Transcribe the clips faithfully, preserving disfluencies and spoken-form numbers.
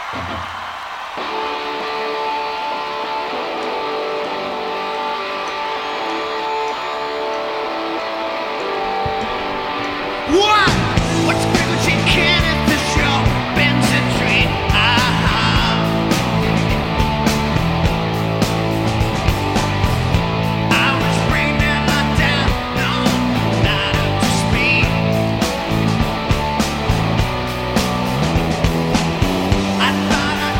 What? What's frequency can if the show bends a tree? Ah, I was brain and locked down, no, not up to speed. I thought I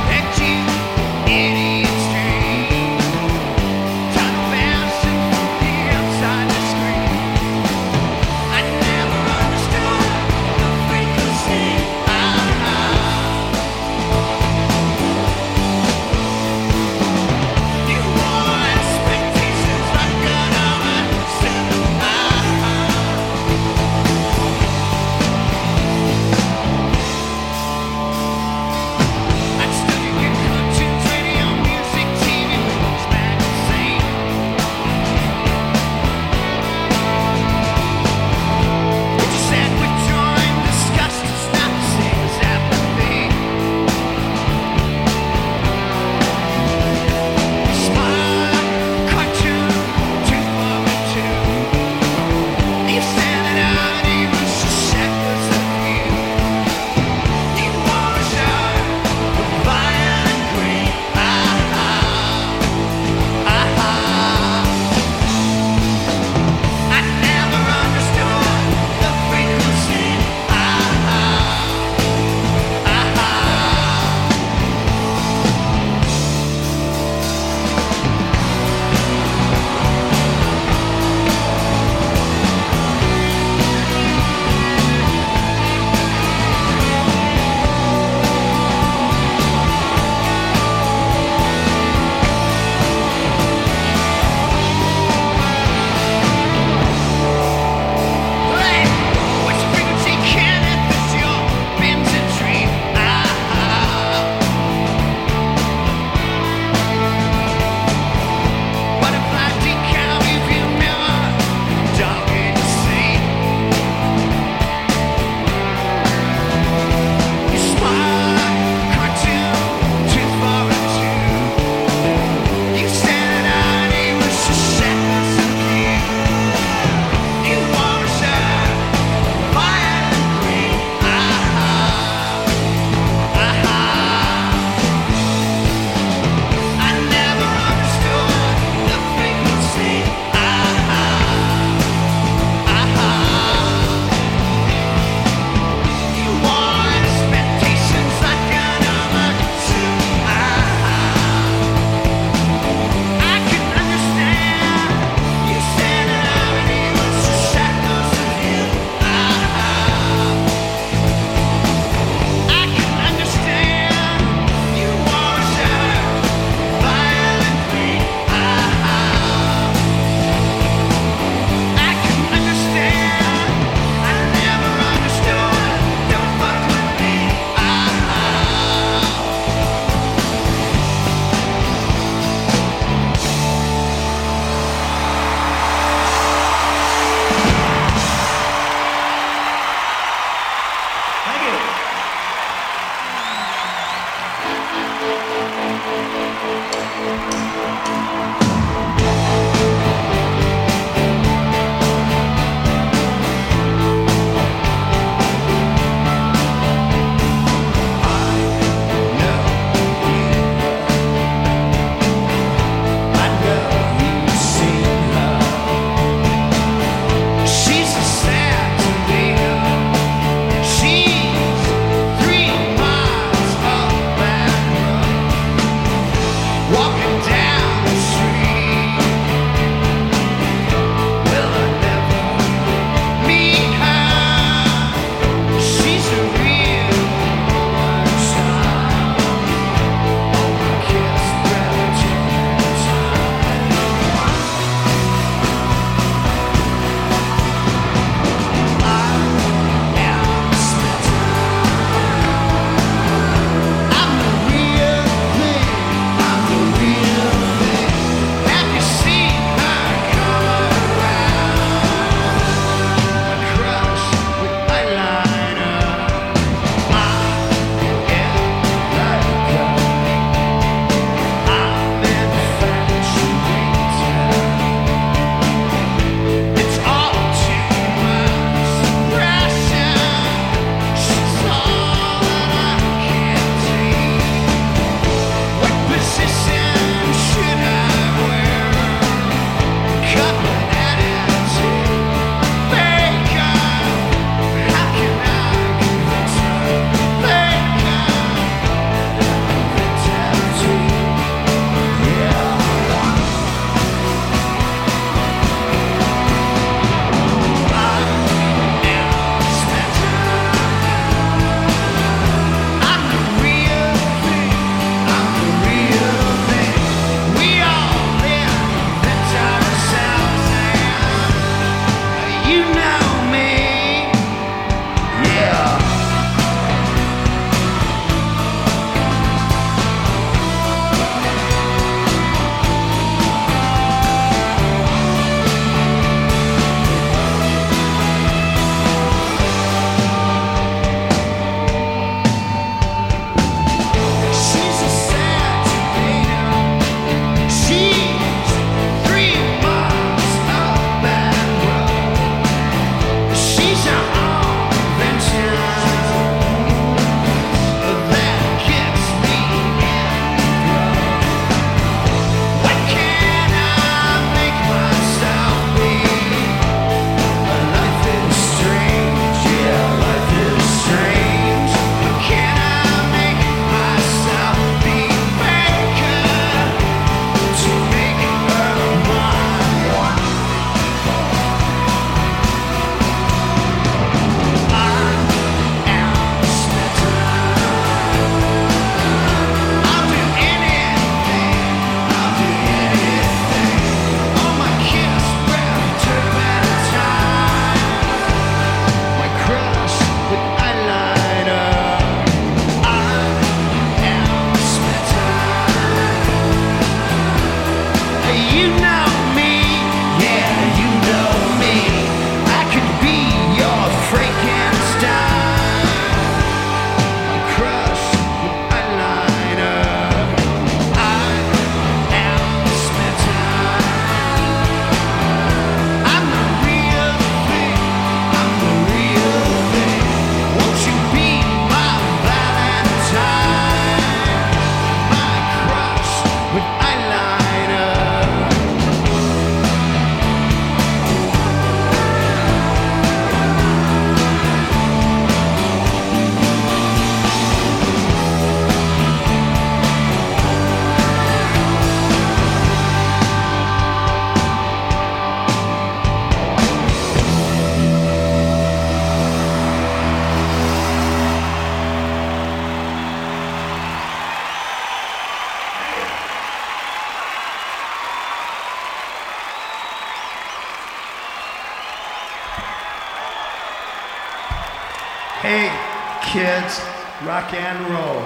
kids, rock and roll.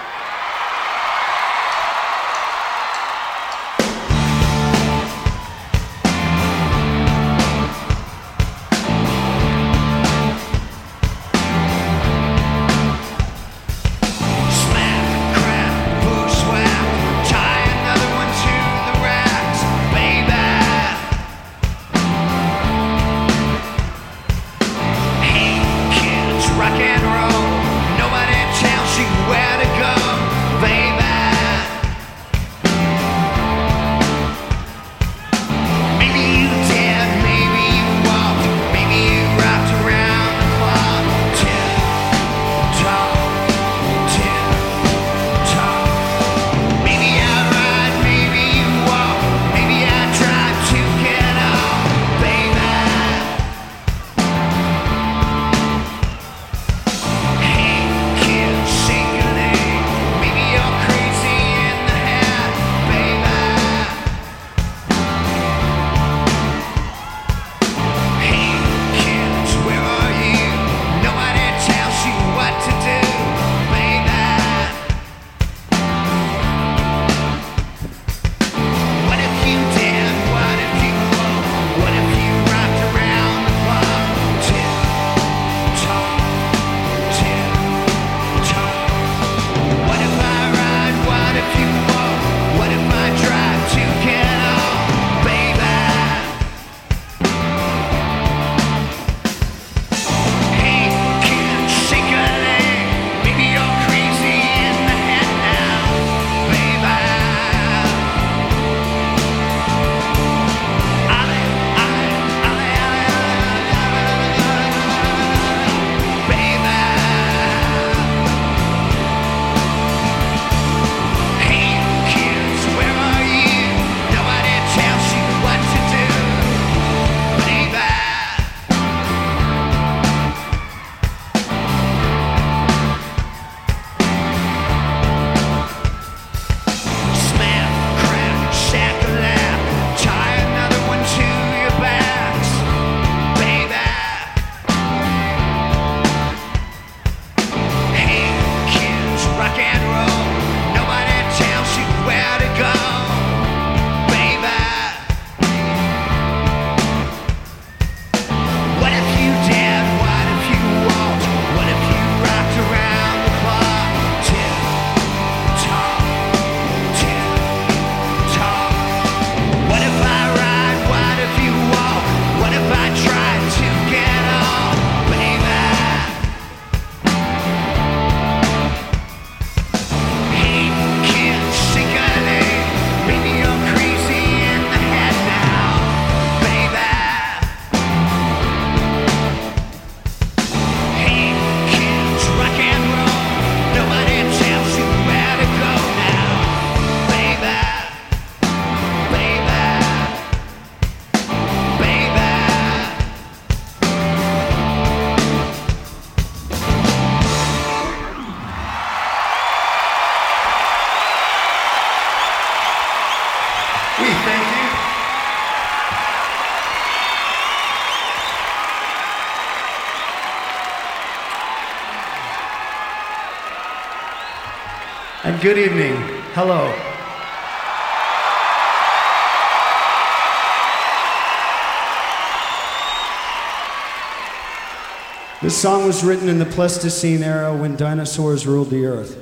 Rock and roll, nobody tells you where to go. And good evening. Hello. This song was written in the Pleistocene era when dinosaurs ruled the earth.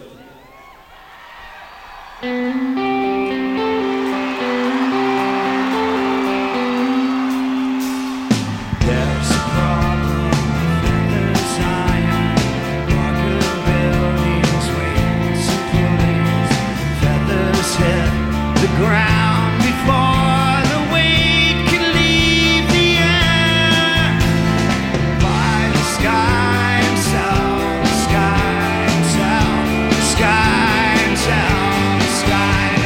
Sky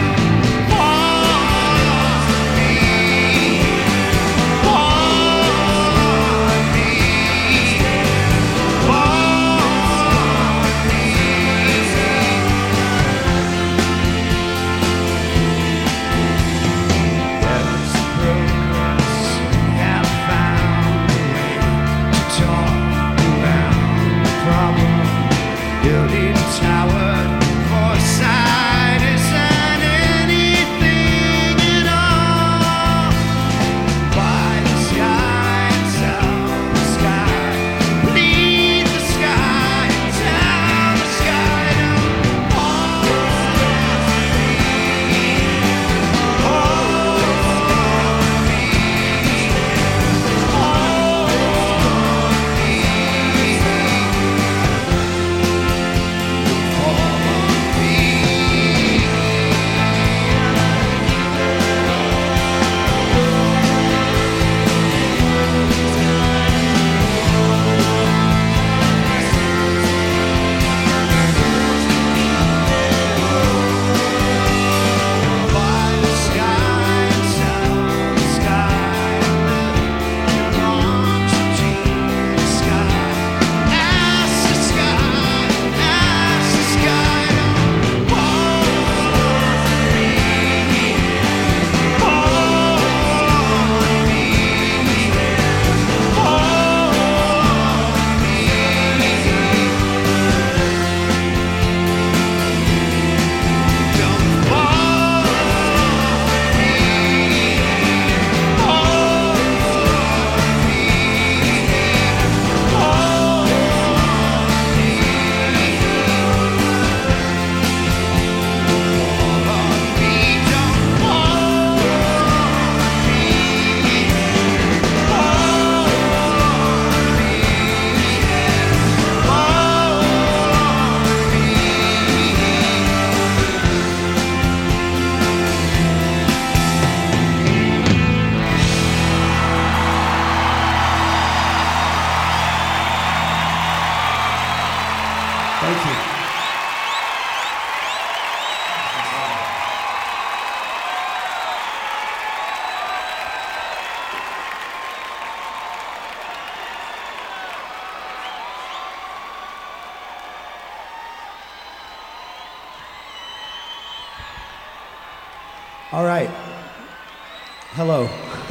All right. Hello.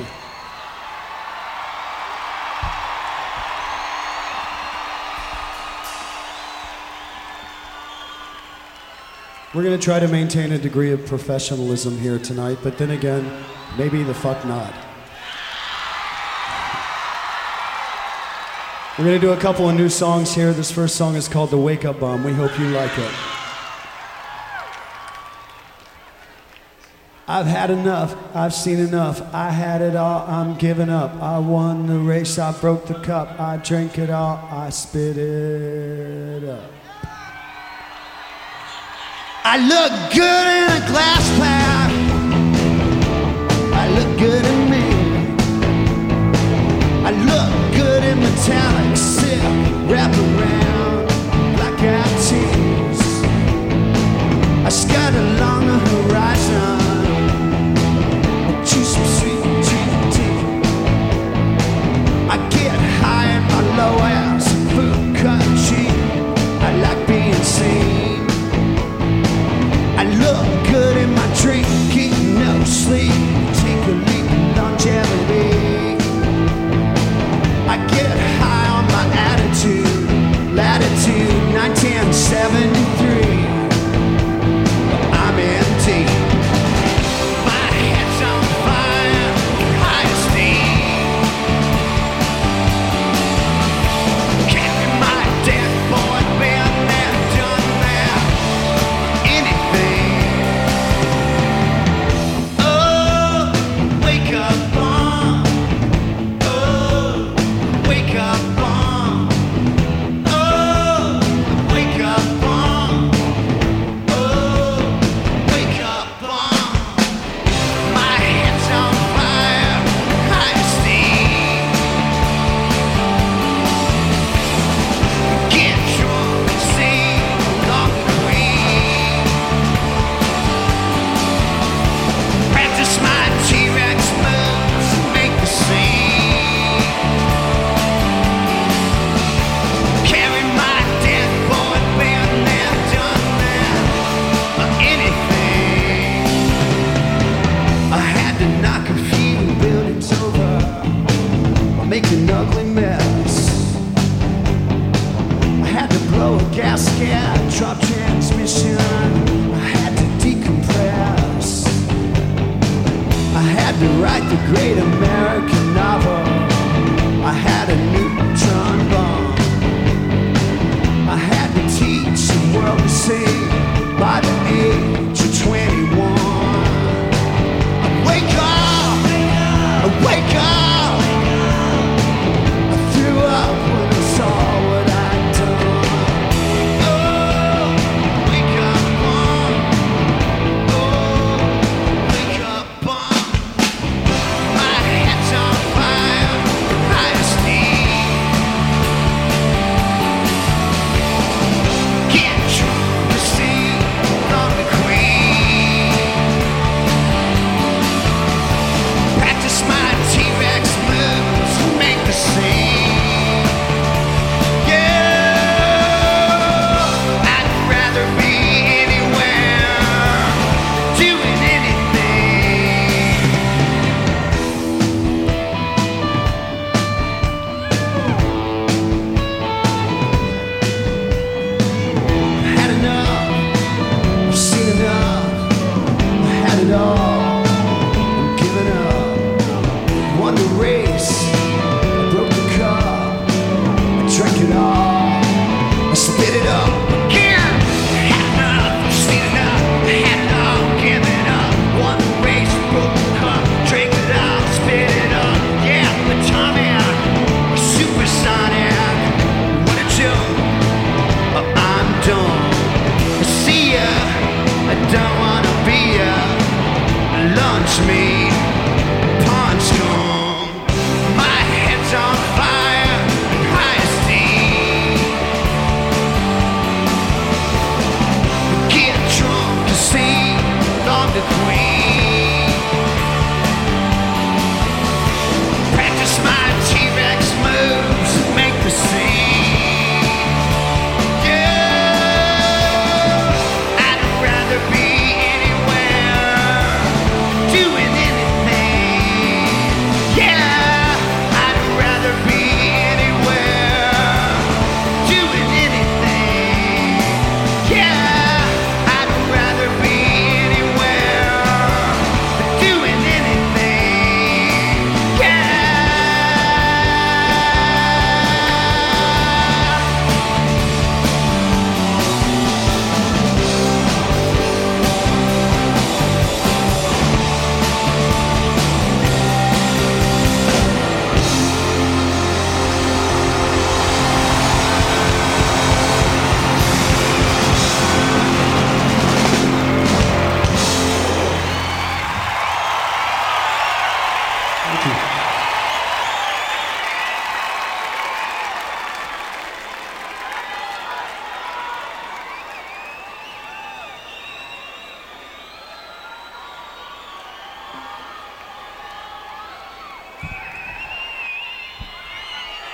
We're going to try to maintain a degree of professionalism here tonight, but then again, maybe the fuck not. We're going to do a couple of new songs here. This first song is called The Wake Up Bum. We hope you like it. I've had enough, I've seen enough, I had it all, I'm giving up. I won the race, I broke the cup, I drank it all, I spit it up. I look good in a glass pack. I look good in me. I look good in metallic silk, wrap around black eyed tees. I skirt along the horizon. Choose some sweet cheap tea. I get high in my low ass, food cut cheap. I like being seen. I look good in my drink, getting no sleep. Take a leap in longevity. I get high on my attitude, latitude nineteen seventy-three. But I'm empty.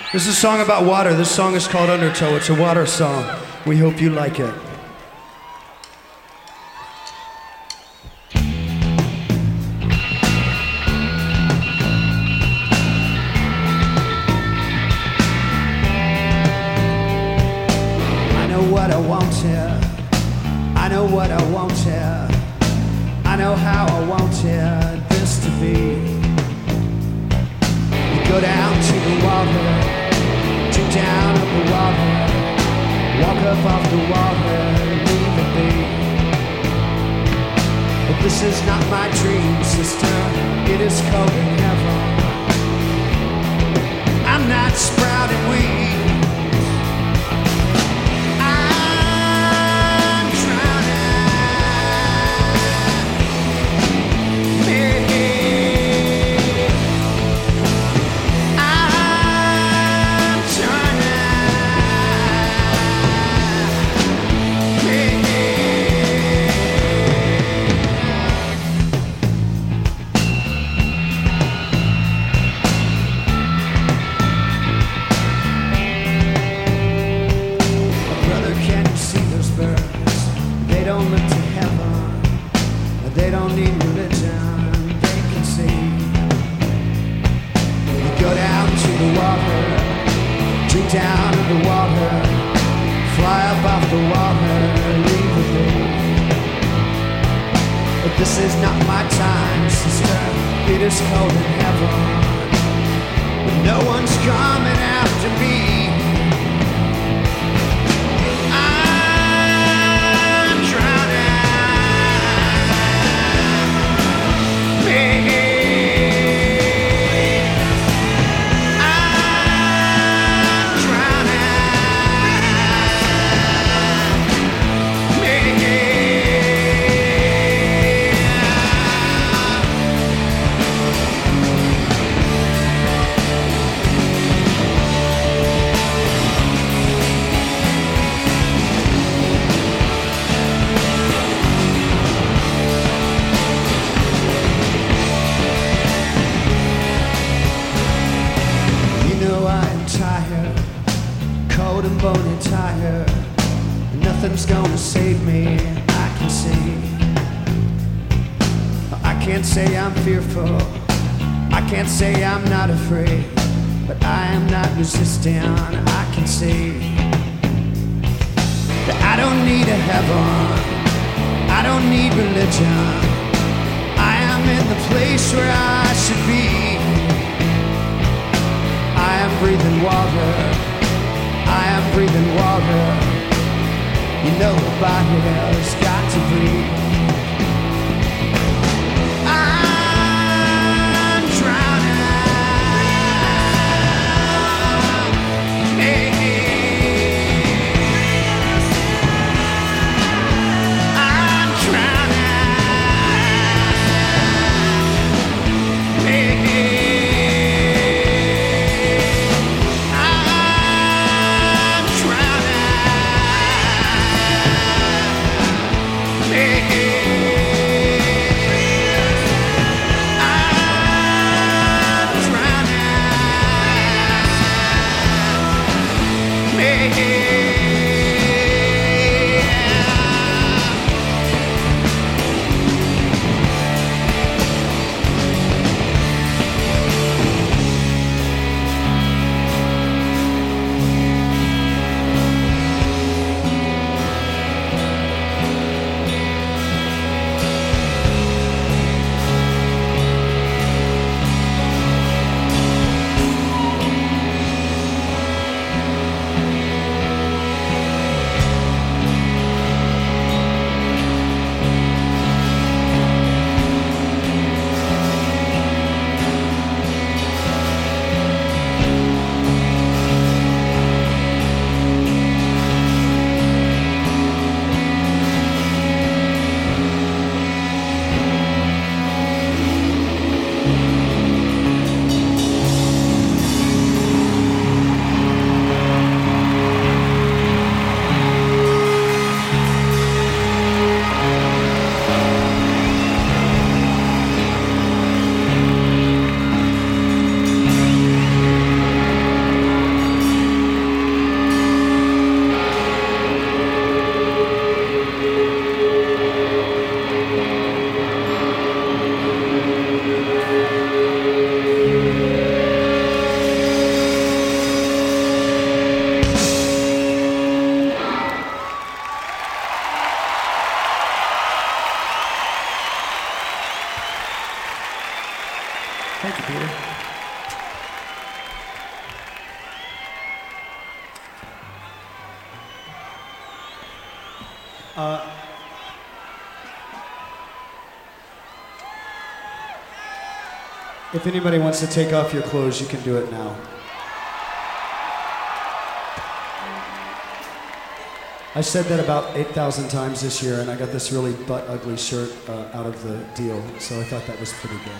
This is a song about water. This song is called Undertow. It's a water song. We hope you like it. I know what I want here. I know what I want here. I know how I want here this to be. You go down to the water. Down of the water, walk up off the water, leave it be. But this is not my dream, sister, it is cold in heaven. I'm not sprouting weeds, I'm drowning. Maybe they don't need religion, they can see. You go down to the water, drink down of the water, fly up off the water, leave with me. But this is not my time, sister, it is cold in heaven. But no one's coming after me. Cold and bony tired, nothing's gonna save me, I can see. I can't say I'm fearful, I can't say I'm not afraid, but I am not resisting, I can see. That I don't need a heaven, I don't need religion, I am in the place where I should be. I am breathing water, I am breathing water. You know the body has got to breathe. I'm drowning. Hey, I'm drowning. Hey, I'm drowning. Thank you, Peter. Uh, if anybody wants to take off your clothes, you can do it now. I said that about eight thousand times this year, and I got this really butt ugly shirt uh, out of the deal, so I thought that was pretty good.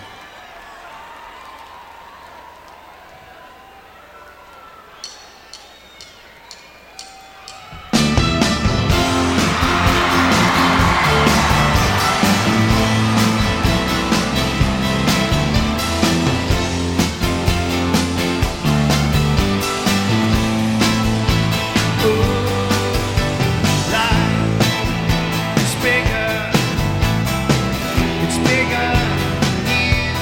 Bigger, it's bigger,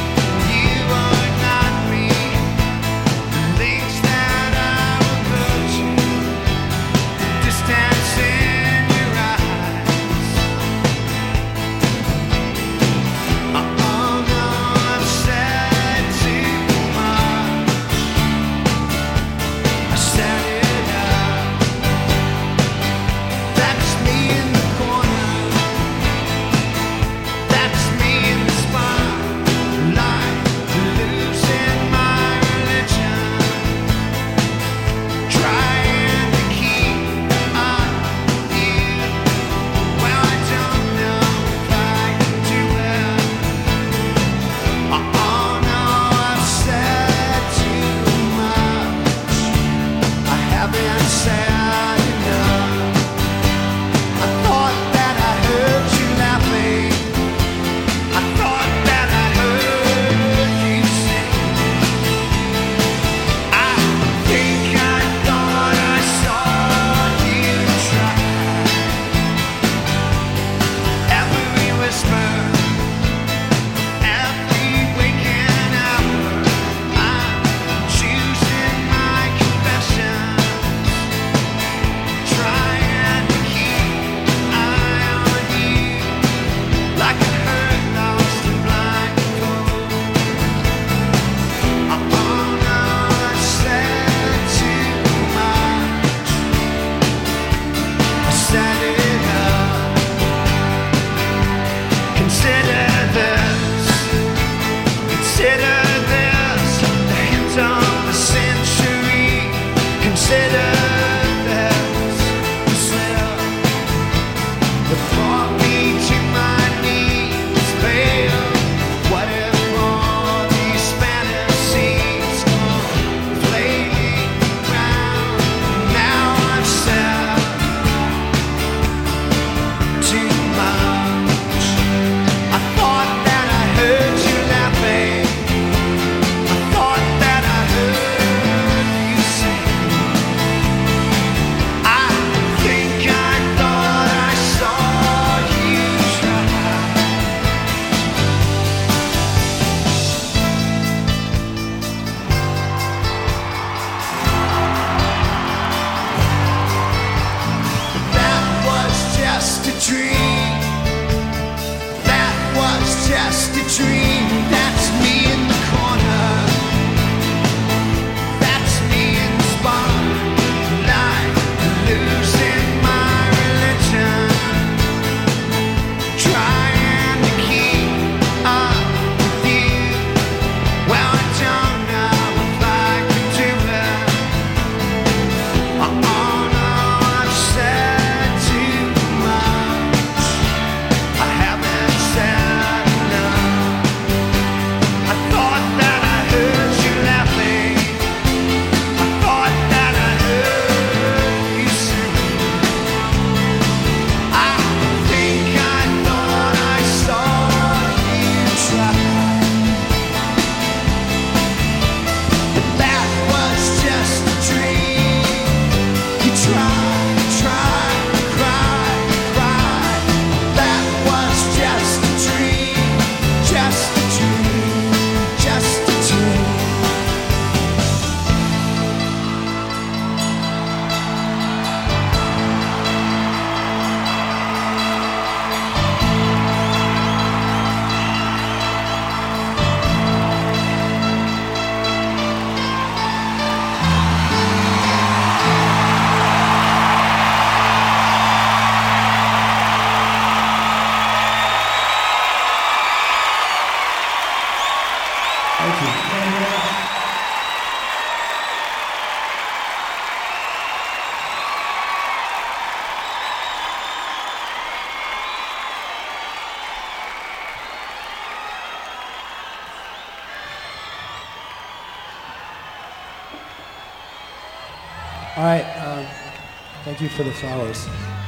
All right, uh, thank you for the flowers.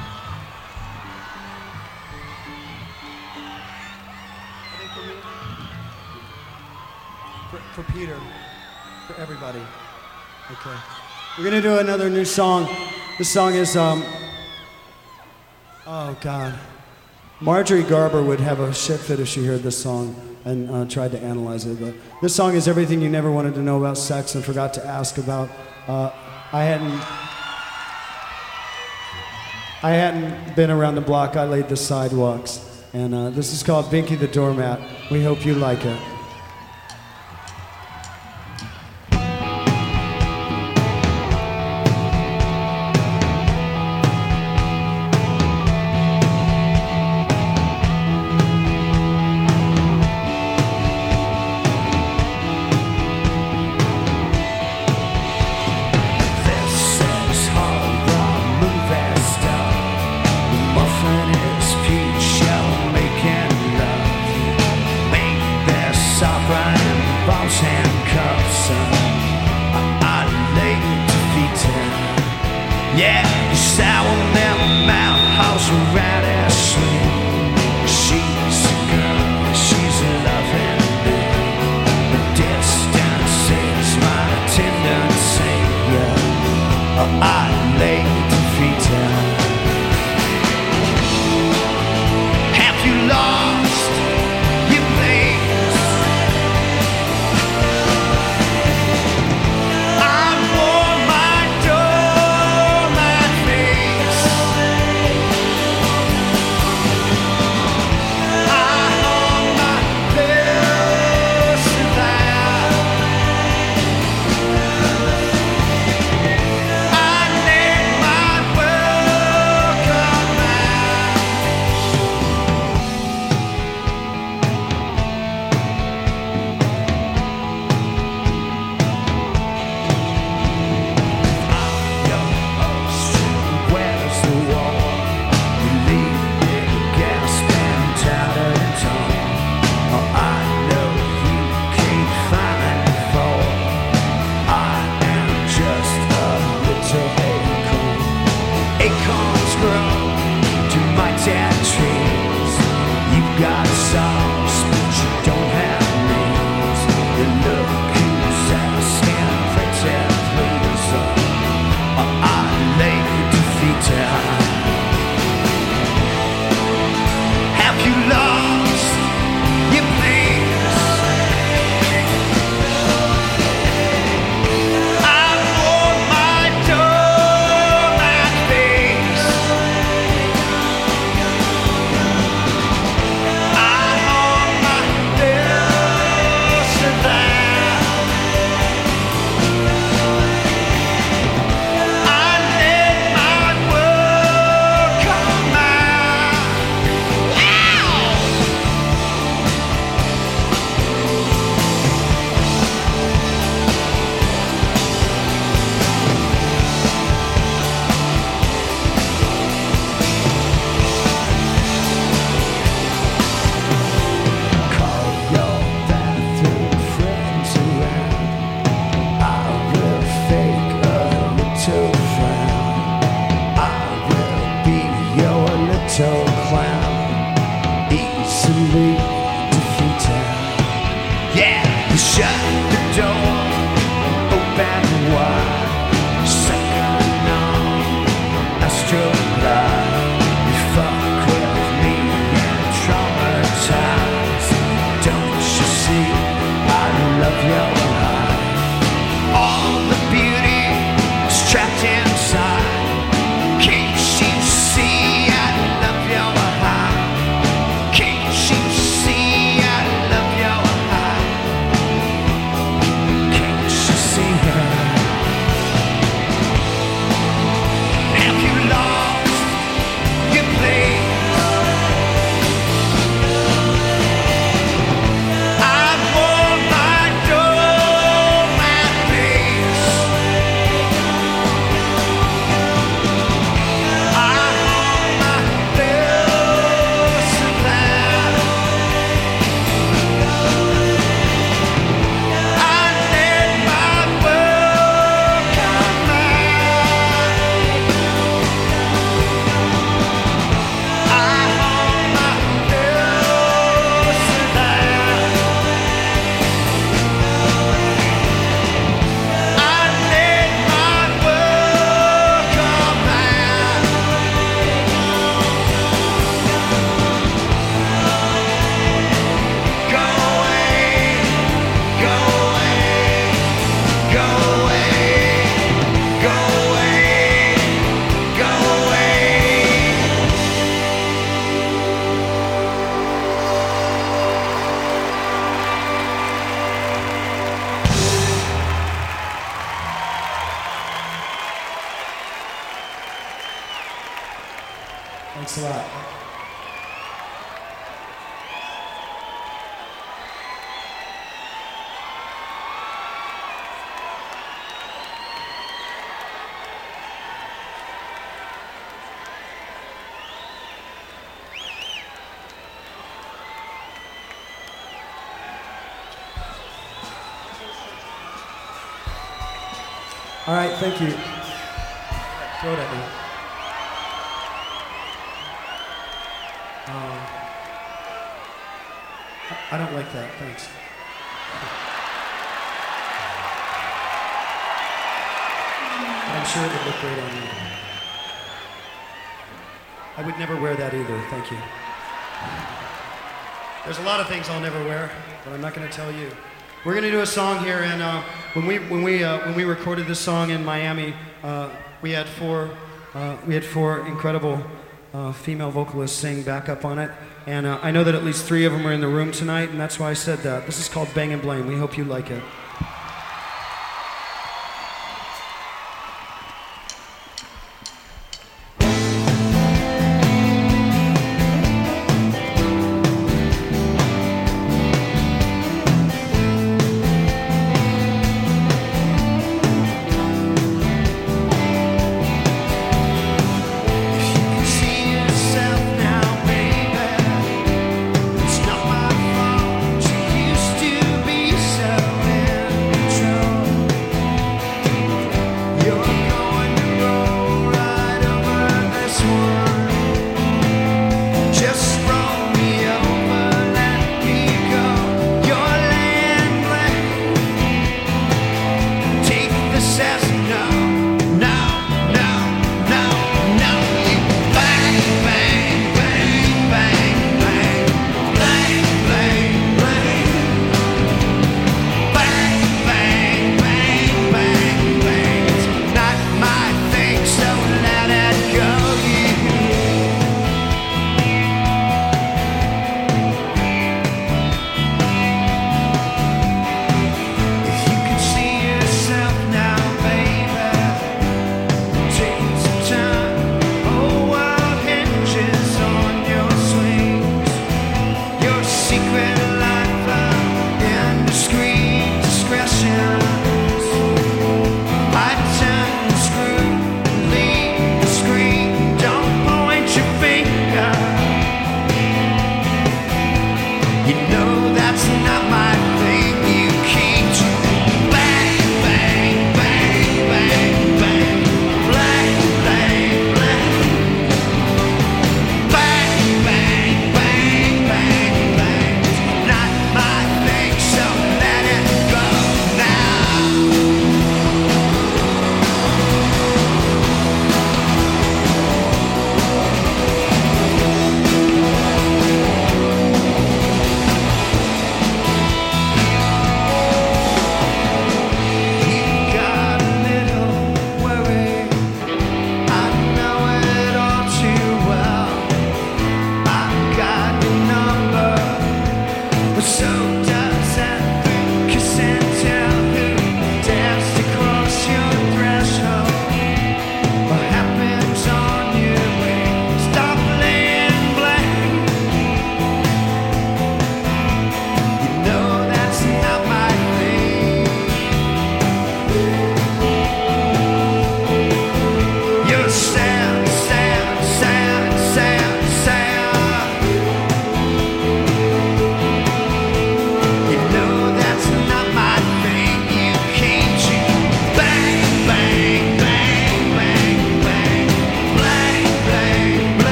For, for Peter, for everybody. Okay. We're gonna do another new song. This song is, um, oh God. Marjorie Garber would have a shit fit if she heard this song and uh, tried to analyze it. But this song is everything you never wanted to know about sex and forgot to ask about. Uh, I hadn't, I hadn't been around the block. I laid the sidewalks, and uh, this is called Binky the Doormat. We hope you like it. Peach shell making love. Make this All right, thank you. Throw it at me. Um, I- I don't like that, thanks. I'm sure it would look great on you. I would never wear that either, thank you. There's a lot of things I'll never wear, but I'm not going to tell you. We're going to do a song here, and uh, when we when we uh, when we recorded this song in Miami, uh, we had four uh, we had four incredible uh, female vocalists sing backup on it, and uh, I know that at least three of them are in the room tonight, and that's why I said that. This is called Bang and Blame. We hope you like it.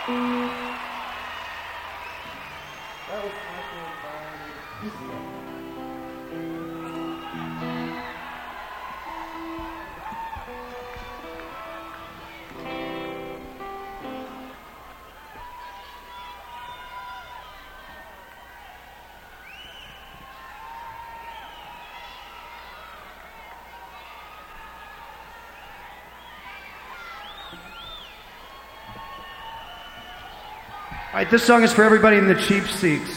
All right, this song is for everybody in the cheap seats.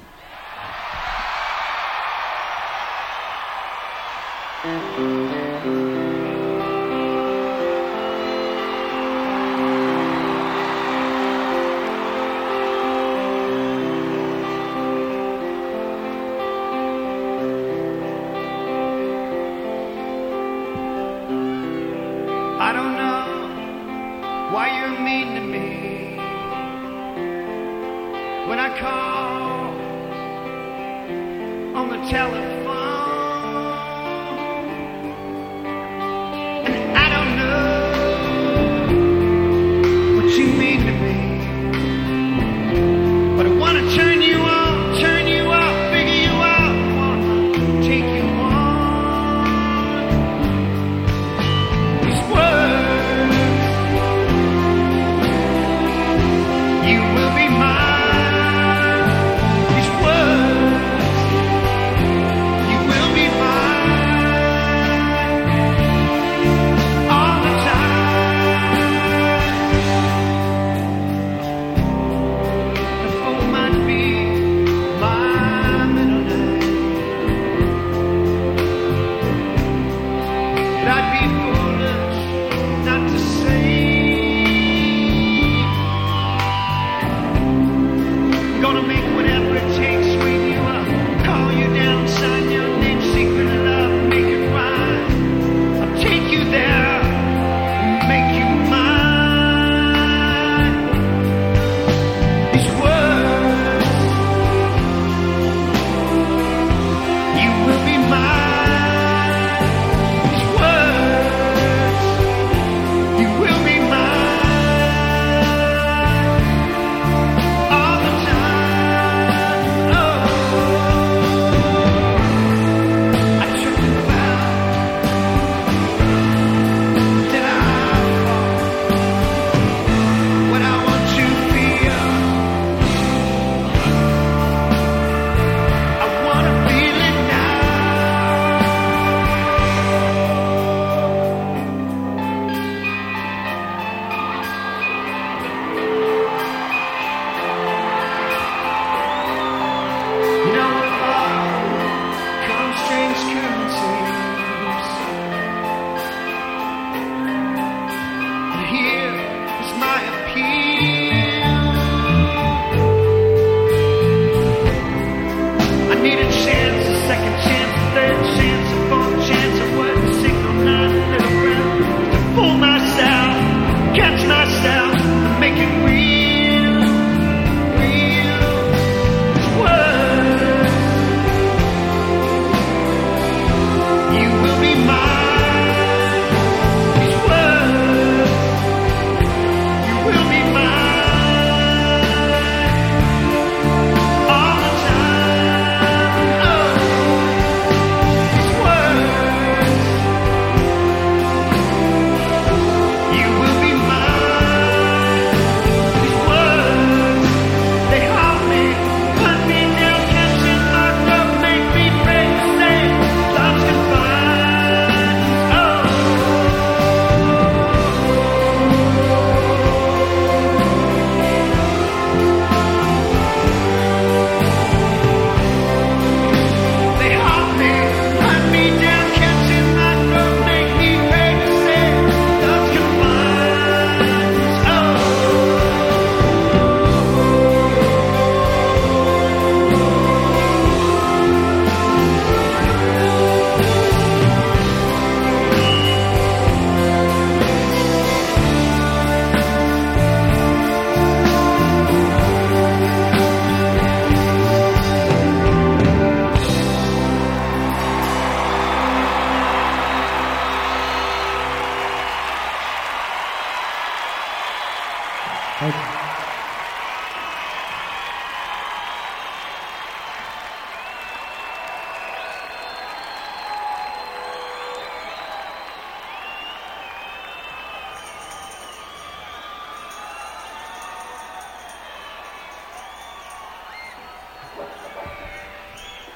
I don't know why you're mean to me. When I call on the telephone, and I don't know what you mean to me, but I want to turn you on, turn you up, figure you out, wanna take you on. These words, you will be mine.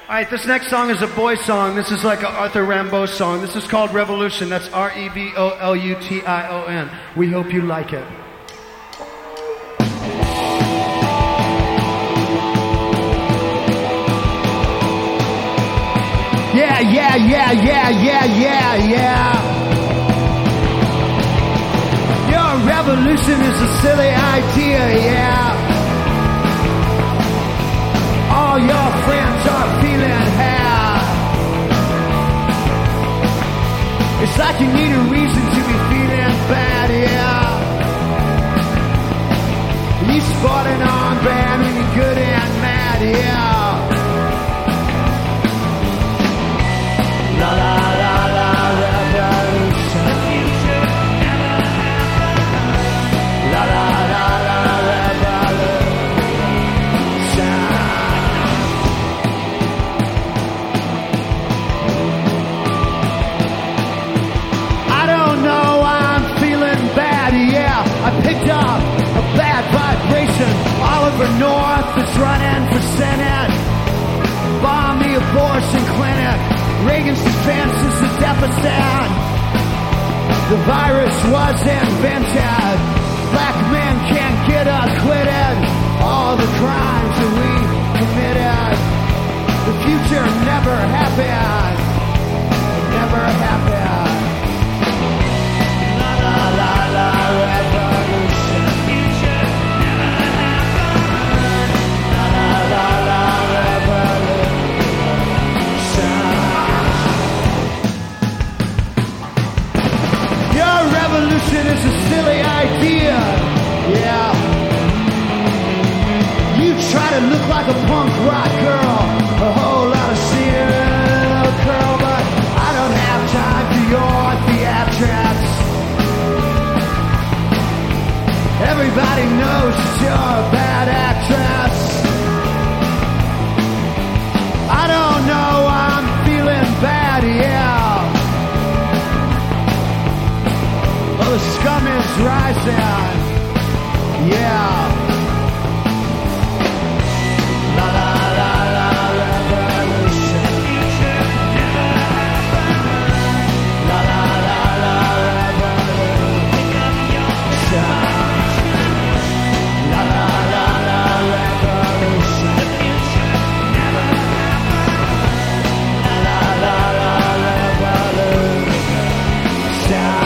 All right, this next song is a boy song. This is like an Arthur Rimbaud song. This is called Revolution. That's R E V O L U T I O N. We hope you like it. Yeah, yeah, yeah, yeah, yeah, yeah, yeah. Your revolution is a silly idea, yeah. All your friends are feeling high. It's like you need a reason to be feeling bad, yeah. You spot an armband when you're good and mad, yeah. La la la la revolution. The future never happened. La la la la revolution. I don't know, I'm feeling bad, yeah. I picked up a bad vibration. Oliver North is running for Senate. Bomb the abortion clinic. Reagan's defense is a deficit. The virus was invented. Black men can't get acquitted. All the crimes that we committed. The future never happened. Never happened. La la la la revolution. The future never happened. La la la la revolution. Your revolution is a silly idea, yeah. You try to look like a punk rock girl, a whole lot of serial curl, but I don't have time for your theatrics. Everybody knows that you're a bad actress. I don't know, I'm feeling bad, yeah. Oh, the scum is rising, yeah. La la la la revolution. The future never happened. La la la la revolution. Pick up your La la la la revolution. The future never happened. La la la la revolution.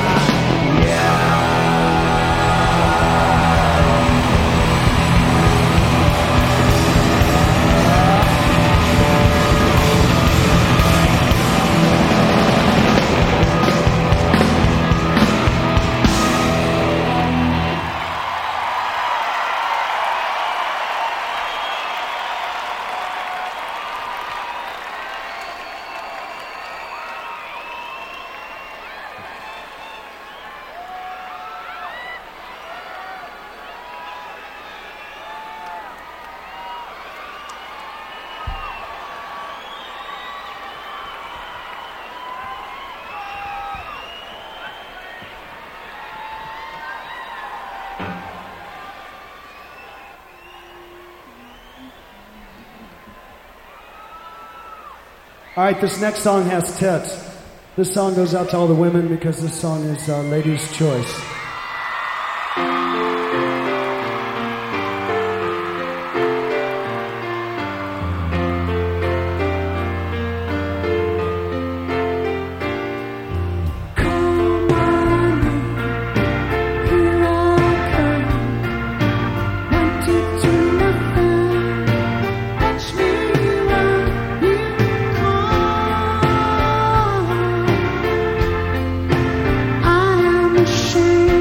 All right, this next song has tits. This song goes out to all the women because this song is uh, Ladies' Choice. I'm ashamed.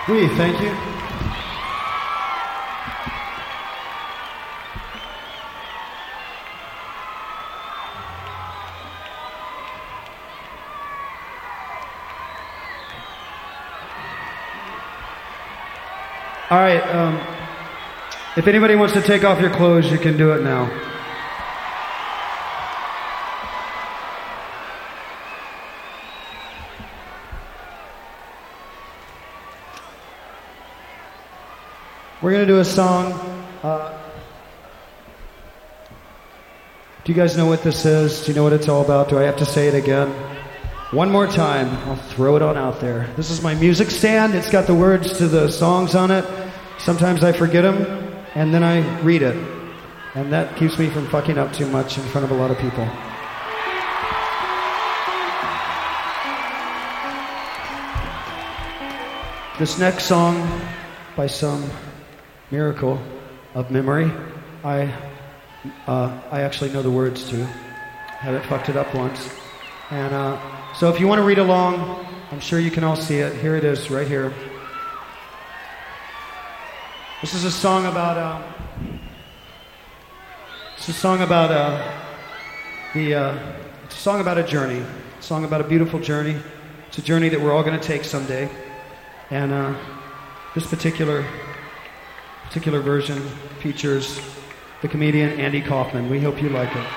Oui, thank you. All right, um, if anybody wants to take off your clothes, you can do it now. We're going to do a song. Uh, do you guys know what this is? Do you know what it's all about? Do I have to say it again? One more time. I'll throw it on out there. This is my music stand. It's got the words to the songs on it. Sometimes I forget them, and then I read it. And that keeps me from fucking up too much in front of a lot of people. This next song, by some miracle of memory, I uh, I actually know the words to. Haven't fucked it up once. And uh, so if you want to read along, I'm sure you can all see it. Here it is, right here. This is a song about. Uh, it's a song about uh, the. Uh, it's a song about a journey. A song about a beautiful journey. It's a journey that we're all going to take someday. And uh, this particular particular version features the comedian Andy Kaufman. We hope you like it.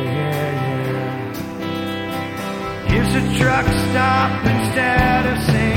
Truck stop instead of saying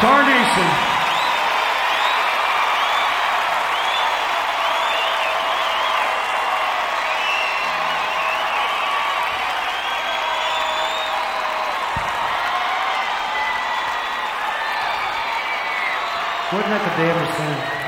Darnation. Wasn't that the damnedest thing?